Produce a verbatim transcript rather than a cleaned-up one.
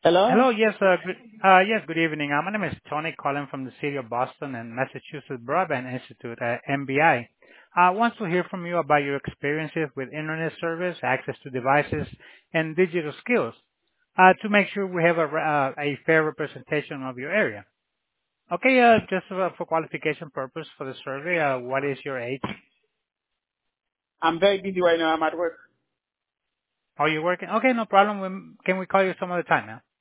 Hello? Hello. Yes, uh, good, uh, yes, good evening. Uh, My name is Tony calling from the city of Boston and Massachusetts Broadband Institute, uh, M B I. I want to hear from you about your experiences with internet service, access to devices, and digital skills uh, to make sure we have a, uh, a fair representation of your area. Okay, uh, just uh, for qualification purpose for the survey, uh, what is your age? I'm very busy right now. I'm at work. Are you working? Okay, no problem. We- Can we call you some other time now?